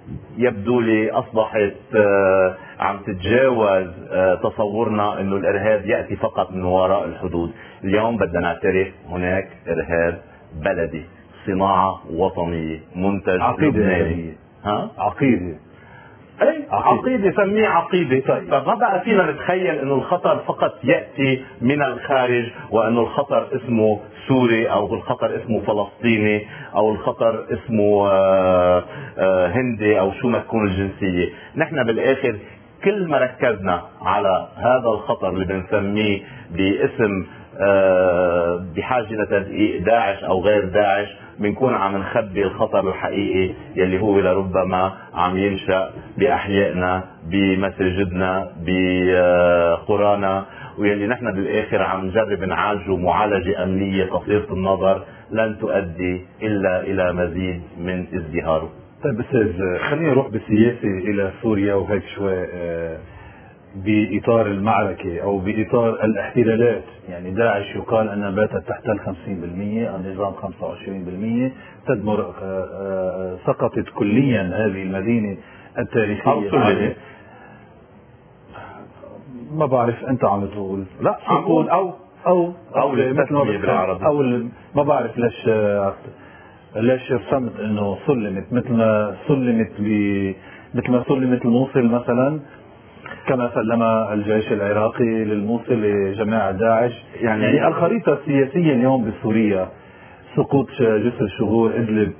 يبدو لي أصبحت عم تتجاوز تصورنا أنه الإرهاب يأتي فقط من وراء الحدود. اليوم بدنا نعترف هناك إرهاب بلدي، صناعة وطنية، منتج لبناني. ها؟ عقيدة. اي عقيدة، سميه عقيدة. طيب. فما بقى فينا نتخيل انه الخطر فقط يأتي من الخارج، وانه الخطر اسمه سوري، او الخطر اسمه فلسطيني، او الخطر اسمه آآ آآ هندي، او شو ما تكون الجنسية. نحن بالاخر كل ما ركزنا على هذا الخطر اللي بنسميه باسم بحاجة لتدقيق داعش او غير داعش، بنكون عم نخبي الخطر الحقيقي يلي هو لربما عم ينشأ بأحيائنا، بمساجدنا، بقرانا، ويلي نحن بالاخر عم نجرب نعالجه معالجة امنية قصيرة النظر لن تؤدي الا الى مزيد من ازدهاره. طيب استاذ، خلينا نروح بالسياسة الى سوريا وهيك شوي بإطار المعركة أو بإطار الاحتلالات. يعني داعش يقال أنها باتت تحتل خمسين بالمئة، النظام خمسة وعشرين بالمئة، تدمر سقطت كليا هذه المدينة التاريخية. ما بعرف أنت عم تقول لا عم تقول أو أو أو مثل ما بالعربي، أو ما بعرف ليش ليش رسمت إنه سلمت مثل ما سلمت ب مثل ما سلمت الموصل مثلا، كما سلم الجيش العراقي للموصل لجماعة داعش. يعني, يعني الخريطة السياسية اليوم بسوريا، سقوط جسر الشغور، إدلب،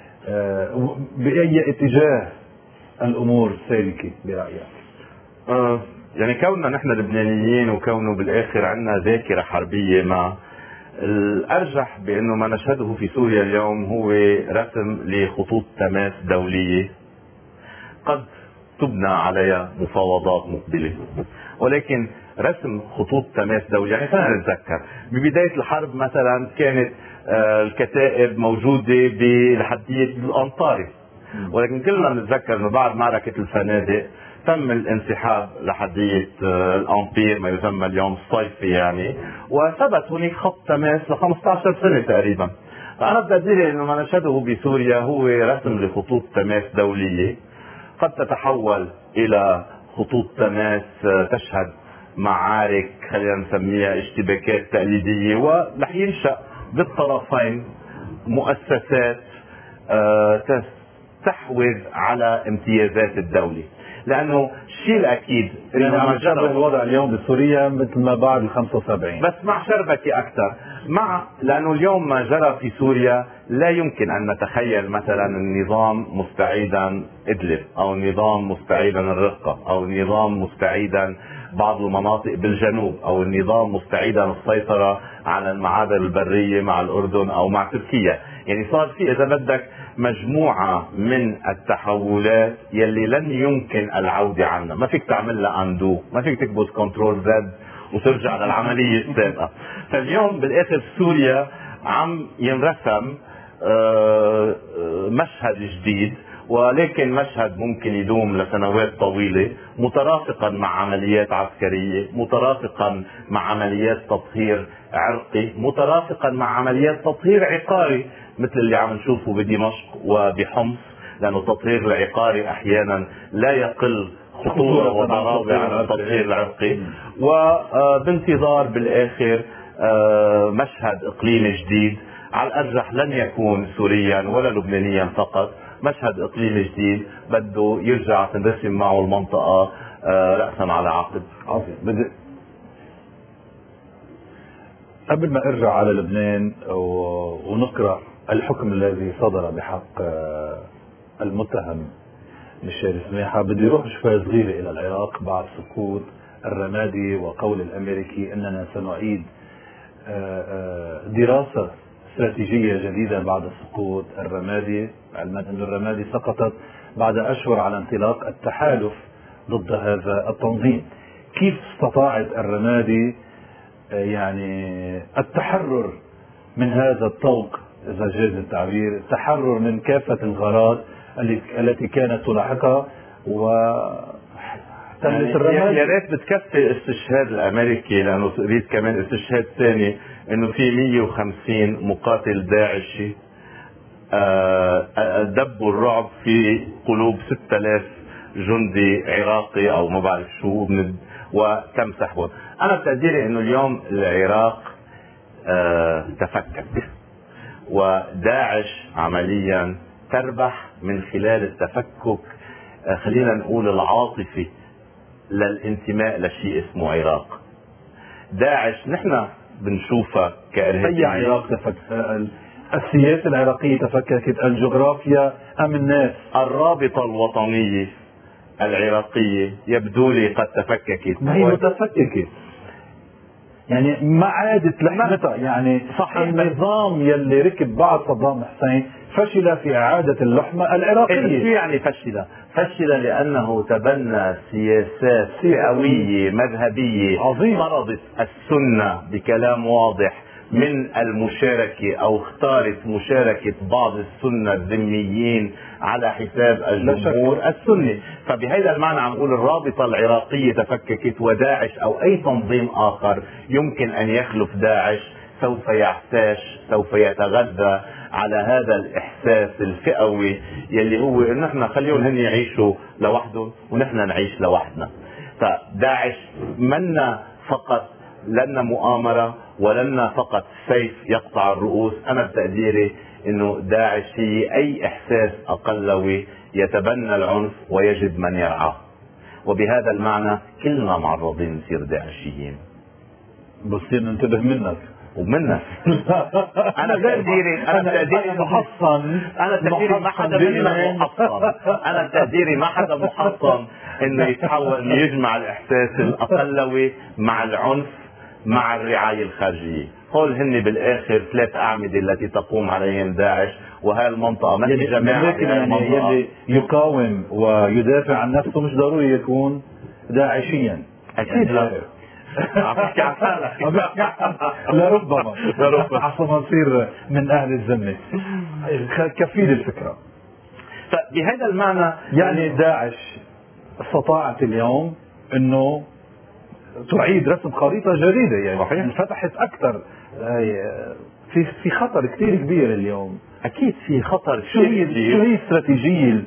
بأي اتجاه الأمور سالكة برأيك؟ آه يعني كوننا نحن لبنانيين، وكونه بالآخر عندنا ذاكرة حربية، مع الأرجح بأنه ما نشهده في سوريا اليوم هو رسم لخطوط تماس دولية قد تبنى عليها مفاوضات مقبلة، ولكن رسم خطوط تماس دولي. يعني خلينا نتذكر ببداية الحرب مثلا كانت آه الكتائب موجودة بلحدية الأنطاري، ولكن كلنا نتذكر انه بعد معركة الفنادق تم الانسحاب لحدية آه الأمبير، ما يسمى اليوم الصيفي يعني، وثبت هناك خط تماس ل خمسة عشر سنة تقريبا. فأنا بدي أدري انه ما نشهده بسوريا هو رسم لخطوط تماس دولية قد تتحول الى خطوط تماس تشهد معارك خلينا نسميها اشتباكات تقليدية، ورح ينشأ بالطرفين مؤسسات تستحوذ على امتيازات الدولة. لانه الشيء الاكيد انه عم يشبه الوضع اليوم بسوريا مثل ما بعد ال خمسة وسبعين، بس مع شربكة اكثر. مع لانه اليوم ما جرى في سوريا لا يمكن ان نتخيل مثلا النظام مستعيدا ادلب، او النظام مستعيدا الرقة، او النظام مستعيدا بعض المناطق بالجنوب، او النظام مستعيدا السيطرة على المعابر البرية مع الاردن او مع تركيا. يعني صار في اذا بدك مجموعة من التحولات يلي لن يمكن العودة عنها. ما فيك تعمل لها اندو، ما فيك تكبس كنترول زد وترجع للعملية السابقة. فاليوم بالاخر سوريا عم ينرسم مشهد جديد، ولكن مشهد ممكن يدوم لسنوات طويلة، مترافقا مع عمليات عسكرية، مترافقا مع عمليات تطهير عرقي، مترافقا مع عمليات تطهير عقاري مثل اللي عم نشوفه بدمشق وبحمص، لأنه التطهير العقاري أحيانا لا يقل خطورة وضرابة عن التطهير العرقي. وبانتظار بالآخر مشهد إقليمي جديد، على الأرجح لن يكون سوريا ولا لبنانيا فقط، مشهد إقليمي جديد بده يرجع تنرسم معه المنطقة رأسا على عقب. بدي قبل ما ارجع على لبنان ونقرأ الحكم الذي صدر بحق المتهم بالشهر سماحة، بدي اروح شوي صغيرة الى العراق بعد سقوط الرمادي وقول الامريكي اننا سنعيد دراسة استراتيجية جديدة بعد سقوط الرمادي، علما ان الرمادي سقطت بعد اشهر على انطلاق التحالف ضد هذا التنظيم. كيف استطاعت الرمادي يعني التحرر من هذا الطوق، اذا جاز التعبير، التحرر من كافة الغارات التي كانت تلاحقها و يعني يا ريت بتكفي استشهاد الامريكي، لانه اريد كمان استشهاد ثاني انه في مية وخمسين مقاتل داعشي دبوا الرعب في قلوب ستة آلاف جندي عراقي او ما بعرف شو وتم سحبهم. انا بتقديري انه اليوم العراق تفكك، وداعش عمليا تربح من خلال التفكك، خلينا نقول العاطفي للانتماء لشيء اسمه عراق. داعش نحن بنشوفها كإرهابية. أي عراق تفكك؟ السياسة العراقية تفككت، الجغرافيا أم الناس؟ الرابطة الوطنية العراقية يبدو لي قد تفككت. ما هي متفككة، يعني ما عادت لحمتها. يعني صحيح، النظام يلي ركب بعد صدام حسين فشل في إعادة اللحمة العراقية. شو يعني فشل؟ فشل لأنه تبنى سياسات فئوية مذهبية عظيمة فرضت السنة بكلام واضح من المشاركة أو اختارت مشاركة بعض السنة الذميين على حساب الجمهور السني. فبهذا المعنى عم نقول الرابطة العراقية تفككت، وداعش أو أي تنظيم آخر يمكن أن يخلف داعش سوف يعتاش، سوف يتغذى على هذا الإحساس الفئوي يلي هو إن نحن خليهم هن يعيشوا لوحدهم ونحن نعيش لوحدنا. فداعش منا فقط لنا مؤامرة ولنا فقط سيف يقطع الرؤوس. أنا بتقديري إنه داعش هي أي إحساس أقلوي يتبنى العنف ويجد من يرعاه، وبهذا المعنى كلنا معرضين نصير داعشيين. بصير ننتبه منك ومنك. انا تقديري انا تقديري محصن، انا تقديري ما حدا منا محصن، انا تقديري ما حدا محصن انه يتحول انه يجمع الاحساس الاقلوي مع العنف مع الرعايه الخارجيه. هول هن بالاخر ثلاث اعمده التي تقوم عليهم داعش، وهي المنطقه ما هي جماعه. لكن يعني يلي يقاوم ويدافع عن نفسه مش ضروري يكون داعشيا. اكيد لا. لربما لربما حسب ما نصير من اهل الذمه. كفيل الفكره. فبهذا المعنى يعني داعش استطاعت اليوم انه تعيد رسم خريطه جديده، يعني صحيح. انفتحت اكثر. في في خطر كثير كبير اليوم. اكيد في خطر. شو هي شو هي الاستراتيجيه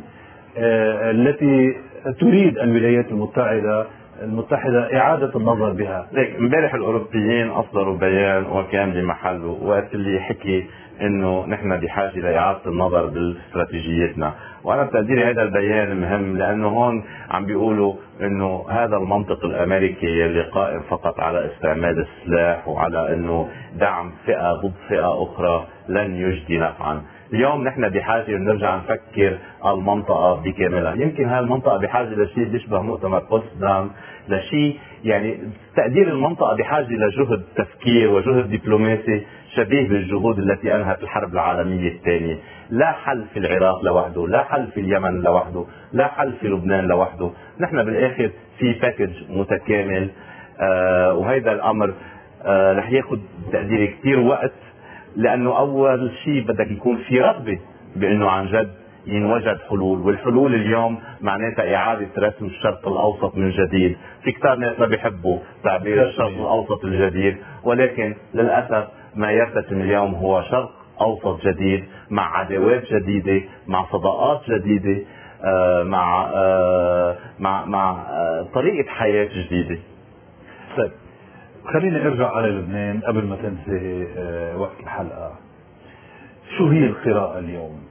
التي تريد الولايات المتحده المتحدة إعادة النظر بها؟ ليك امبارح الأوروبيين أصدروا بيان وكان بمحله، وقت اللي حكي إنه نحن بحاجة لإعادة النظر باستراتيجيتنا. وأنا بتقديري هذا البيان مهم، لأنه هون عم بيقولوا إنه هذا المنطق الأمريكي اللي قائم فقط على استعمال السلاح وعلى إنه دعم فئة ضد فئة أخرى لن يجدي نفعا. اليوم نحن بحاجة نرجع نفكر المنطقة بكاملها. يمكن هاي المنطقة بحاجة لشيء بيشبه مؤتمر بوتسدام، لشيء يعني تقدير المنطقة بحاجة لجهد تفكير وجهد دبلوماسي شبيه بالجهود التي أنهت الحرب العالمية الثانية. لا حل في العراق لوحده، لا حل في اليمن لوحده، لا حل في لبنان لوحده. نحن بالآخر في باكج متكامل، آه وهذا الأمر آه رح ياخذ تقديري كثير وقت، لأنه أول شيء بدك يكون في رغبة بأنه عن جد ينوجد حلول. والحلول اليوم معناتها إعادة رسم الشرق الأوسط من جديد. في كتار ناس ما بيحبوا تعبير الشرق الأوسط الجديد، ولكن للأسف ما يرتسم اليوم هو شرق أوسط جديد مع عداوات جديدة، مع صداقات جديدة، آه مع آه مع مع آه طريقة حياة جديدة. طيب خليني ارجع على لبنان قبل ما تنتهي آه وقت الحلقة. شو هي القراءة اليوم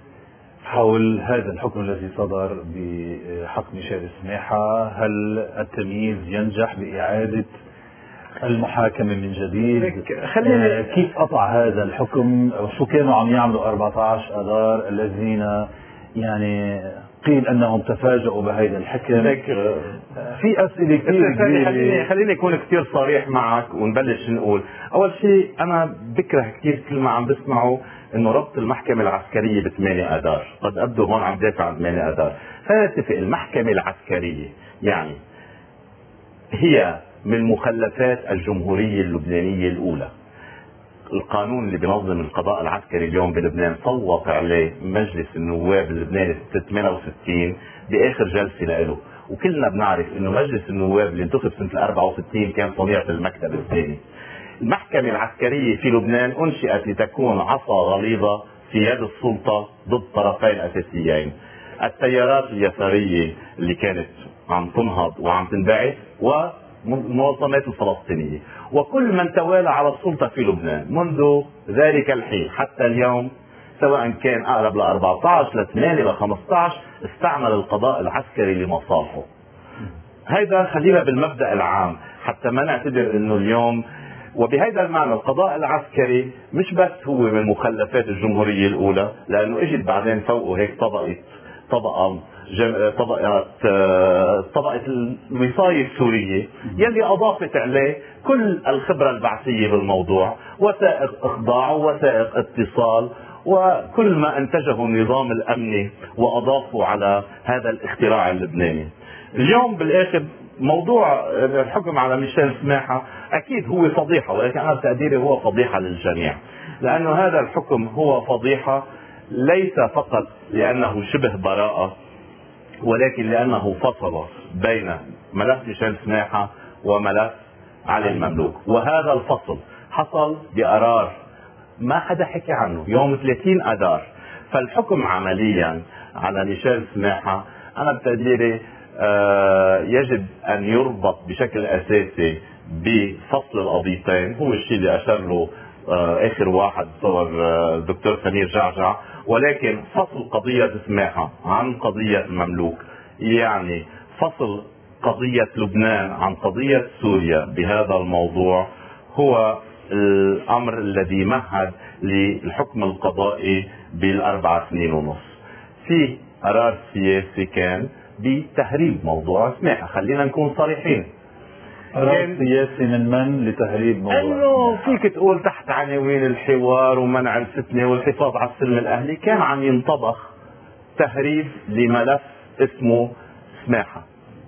حول هذا الحكم الذي صدر بحق ميشيل سماحة؟ هل التمييز ينجح بإعادة المحاكمة من جديد؟ آه كيف قطع هذا الحكم؟ وشو كانوا عم يعملوا أربعة عشر آذار الذين يعني قيل انهم تفاجؤوا بهذا الحكم؟ في اسئله كثير كبيره. خليني خليني اكون كثير صريح معك ونبلش نقول. اول شيء انا بكره كثير كلمه عم بسمعه انه ربط المحكمه العسكريه بثمانية اذار. قد ابدو هون عم دافع عن ثمانية اذار. فنتفق، المحكمه العسكريه يعني هي من مخلفات الجمهوريه اللبنانيه الاولى. القانون اللي بينظم القضاء العسكري اليوم بلبنان صوت عليه مجلس النواب اللبناني ثمانية وستين باخر جلسه له، وكلنا بنعرف انه مجلس النواب اللي انتخب سنه أربعة وستين كان صنيعه المكتب الثاني. المحكمه العسكريه في لبنان انشئت لتكون عصا غليظه في يد السلطة ضد طرفين أساسيين: التيارات اليسارية اللي كانت عم تنهض وعم تنبعث، والمنظمات الفلسطينية، وكل من توالى على السلطة في لبنان منذ ذلك الحين حتى اليوم، سواء كان أقرب ل أربعة عشر ل ثمانية ل خمسة عشر، استعمل القضاء العسكري لمصالحه. هيدا خلينا بالمبدأ العام حتى ما نعتبر انه اليوم. وبهذا المعنى القضاء العسكري مش بس هو من مخلفات الجمهورية الأولى، لأنه اجت بعدين فوقه هيك طبقة طبقة طبقة طبقة الوصاية السورية يلي أضافت عليه كل الخبرة البعثية بالموضوع، وثائق إخضاع ووثائق اتصال وكل ما أنتجه النظام الأمني وأضافوا على هذا الاختراع اللبناني. اليوم بالآخر موضوع الحكم على ميشيل سماحة أكيد هو فضيحة، ولكن أنا بتقديري هو فضيحة للجميع، لأنه هذا الحكم هو فضيحة ليس فقط لأنه شبه براءة، ولكن لأنه فصل بين ملف ميشيل سماحة وملف علي المملوك. وهذا الفصل حصل بقرار ما حدا حكي عنه يوم ثلاثين أذار. فالحكم عمليا على ميشيل سماحة أنا بتقديري آه يجب أن يربط بشكل أساسي بفصل القضيتين، هو الشيء اللي أشار له آه آخر واحد صور آه الدكتور سمير جعجع، ولكن فصل قضية سماحة عن قضية المملوك، يعني فصل قضية لبنان عن قضية سوريا بهذا الموضوع هو الأمر الذي مهد للحكم القضائي بالأربع سنين ونص. في قرار سياسي كان بتهريب موضوع سماحة، خلينا نكون صريحين. قرار سياسي من من لتهريب موضوع؟ انه فيك تقول تحت عناوين الحوار ومنع الفتنة والحفاظ على السلم الأهلي كان عم ينطبخ تهريب لملف اسمه سماحة،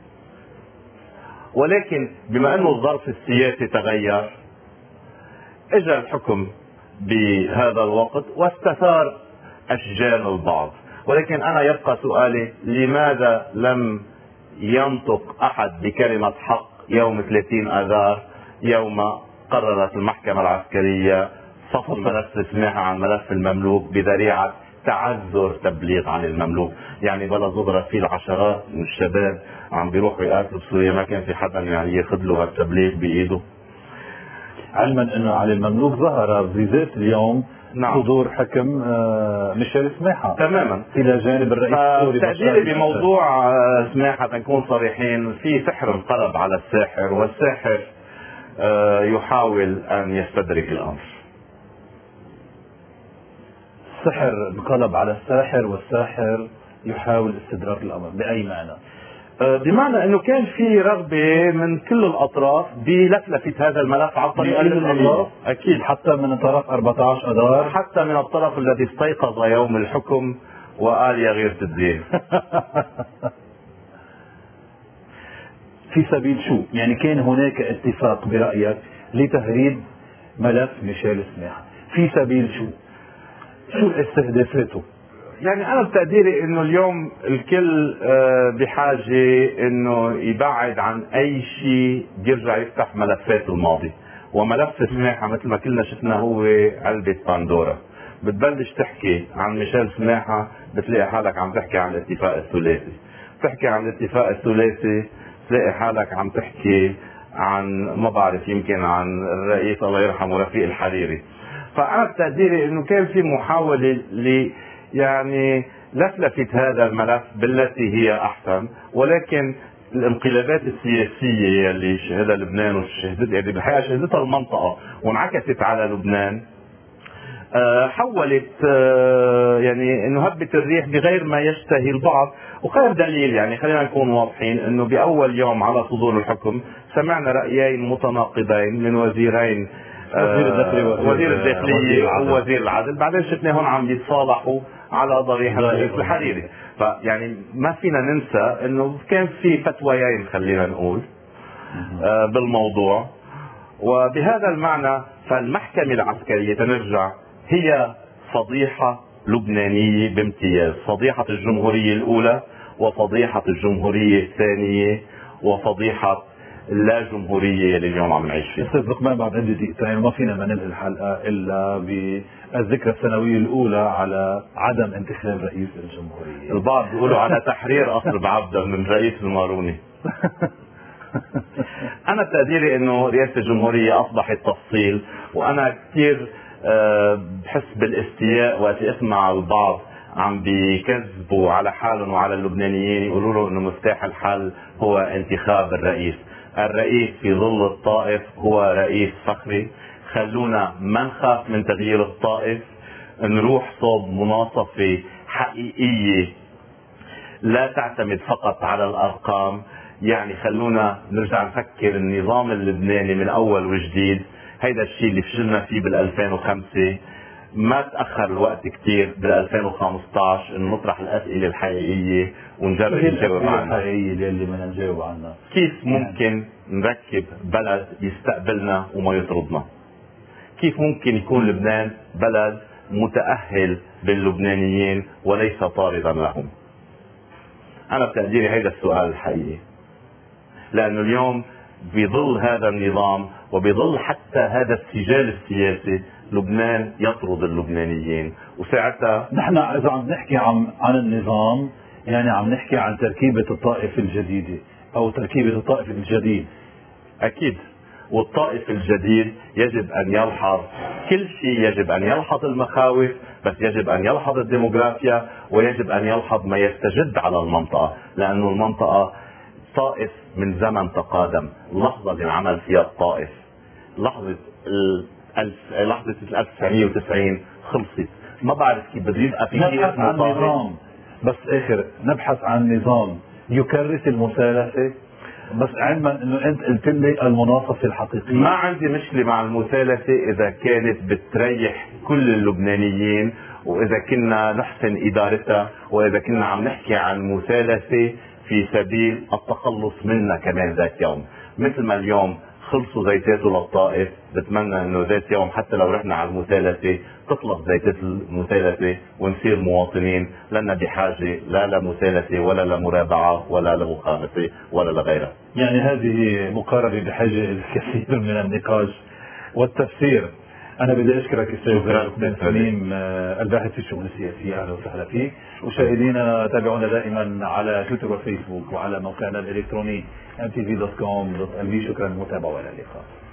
ولكن بما انه الظرف السياسي تغير اجى الحكم بهذا الوقت واستثار اشجان البعض. ولكن انا يبقى سؤالي: لماذا لم ينطق احد بكلمة حق يوم ثلاثين اذار يوم قررت المحكمة العسكرية فصل ملف سماحة عن ملف المملوك بذريعة تعذر تبليغ عن المملوك؟ يعني بلا زبرة في العشرات من الشباب عم بيروحوا يقاتلوا بسوريا ما كان في حدا يعني ياخذ له هالتبليغ بايده، علما انه على المملوك ظهر بذات اليوم نعم. صدور حكم آه ميشيل سماحة تماما الى جانب الرئيس السوري. تقديري بموضوع سماحة تنكون صريحين، في سحر انقلب على الساحر، والساحر آه يحاول ان يستدرك الامر. السحر انقلب على الساحر والساحر يحاول استدراك الامر، باي معنى؟ بمعنى انه كان في رغبة من كل الاطراف بلفلفة هذا الملف على الطريقة الإلكترونية، اكيد حتى من طرف أربعة عشر اذار، حتى من الطرف الذي استيقظ يوم الحكم وقال يا غيرة الدين. في سبيل شو؟ يعني كان هناك اتفاق برأيك لتهريب ملف ميشيل سماحة، في سبيل شو؟ شو استهدافاته؟ يعني انا بتقديري انه اليوم الكل بحاجة انه يبعد عن اي شيء بيرجع يفتح ملفات الماضي، وملف سماحة مثل ما كلنا شفنا هو علبة باندورا. بتبلش تحكي عن ميشيل سماحة بتلاقي حالك عم تحكي عن الاتفاق الثلاثي، تحكي عن الاتفاق الثلاثي تلاقي حالك عم تحكي عن ما بعرف يمكن عن الرئيس الله يرحمه رفيق الحريري. فانا بتقديري انه كان في محاولة ل يعني لفلفة هذا الملف بالتي هي احسن، ولكن الانقلابات السياسية اللي شهدها لبنان وشهدت يعني بالحقيقة شهدتها المنطقة وانعكست على لبنان أه حولت أه يعني انه هبت الريح بغير ما يشتهي البعض. وغير دليل يعني خلينا نكون واضحين انه باول يوم على صدور الحكم سمعنا رأيين متناقضين من وزيرين، وزير الداخلية وزير الداخلية ووزير العدل، بعدين شفناهم عم يتصالحوا على ضريح الرئيس الحريري. فيعني ما فينا ننسى انه كان في فتويين خلينا نقول آه بالموضوع. وبهذا المعنى فالمحكمة العسكرية تنرجع هي فضيحة لبنانية بامتياز، فضيحة الجمهورية الأولى وفضيحة الجمهورية الثانية وفضيحة اللا جمهورية اللي اليوم عم نعيش فيها. استاذ لقمان بعد عندي دقيقتين وما فينا ما ننهي الحلقة الا بالذكرى السنوية الاولى على عدم انتخاب رئيس الجمهورية. البعض بيقولوا على تحرير قصر بعبدة من رئيس الماروني. انا بتقديري انه رئاسة الجمهورية اصبحت تفصيل، وانا كثير أه بحس بالاستياء وقت اسمع البعض عم بيكذبوا على حالهم وعلى اللبنانيين، يقولوا له انه مفتاح الحل هو انتخاب الرئيس. الرئيس في ظل الطائف هو رئيس فخري. خلونا ما نخاف من تغيير الطائف، نروح صوب مناصفة حقيقية لا تعتمد فقط على الارقام. يعني خلونا نرجع نفكر النظام اللبناني من اول وجديد. هيدا الشيء اللي فشلنا فيه بال ألفين وخمسة، ما تاخر الوقت كثير بال ألفين وخمسة عشر انه نطرح الاسئله الحقيقيه ونجرب نجاوب عنها. الحقيقيه اللي بدنا نجاوب عنها كيف ممكن نركب بلد يستقبلنا وما يطردنا؟ كيف ممكن يكون لبنان بلد متاهل باللبنانيين وليس طاردا لهم؟ انا بتقديري هيدا السؤال الحقيقي، لانه اليوم بظل هذا النظام وبظل حتى هذا السجال السياسي لبنان يطرد اللبنانيين. وساعتها نحن اذا عم نحكي عن عن النظام يعني عم نحكي عن تركيبة الطائف الجديدة او تركيبة الطائف الجديد. اكيد، والطائف الجديد يجب ان يلحظ كل شيء، يجب ان يلحظ المخاوف، بس يجب ان يلحظ الديموغرافيا، ويجب ان يلحظ ما يستجد على المنطقة، لانه المنطقة طائف من زمن تقادم. اللحظة اللي انعمل فيها الطائف لحظة الألف لحظة ألف وتسعمية وتسعين خلصت. ما بعرف كيف بده يبقى في نبحث عن نظام، بس اخر نبحث عن نظام يكرس المثالثة، بس علما انه انت قلت لي المناصفة الحقيقية. ما عندي مشكلة مع المثالثة اذا كانت بتريح كل اللبنانيين، واذا كنا نحسن ادارتها، واذا كنا عم نحكي عن مثالثة في سبيل التخلص منها كمان ذات يوم. مثل ما اليوم خلصوا زيتاته للطائف، بتمنى انه ذات يوم حتى لو رحنا على المثالثة تخلص زيتات المثالثة ونصير مواطنين لنا بحاجة لا لمثالثة ولا لمرابعة ولا لمخالفة ولا لغيرها. يعني هذه مقاربة بحاجة الكثير من النقاش والتفسير. انا بدي اشكرك استاذ سليم الباحث في الشؤون السياسية، اهلا وسهلا فيك. مشاهدينا تابعونا دائما على تويتر وفيسبوك وعلى موقعنا الالكتروني ام تي في دوت كوم دوت ال في. شكرا للمتابعة والى اللقاء.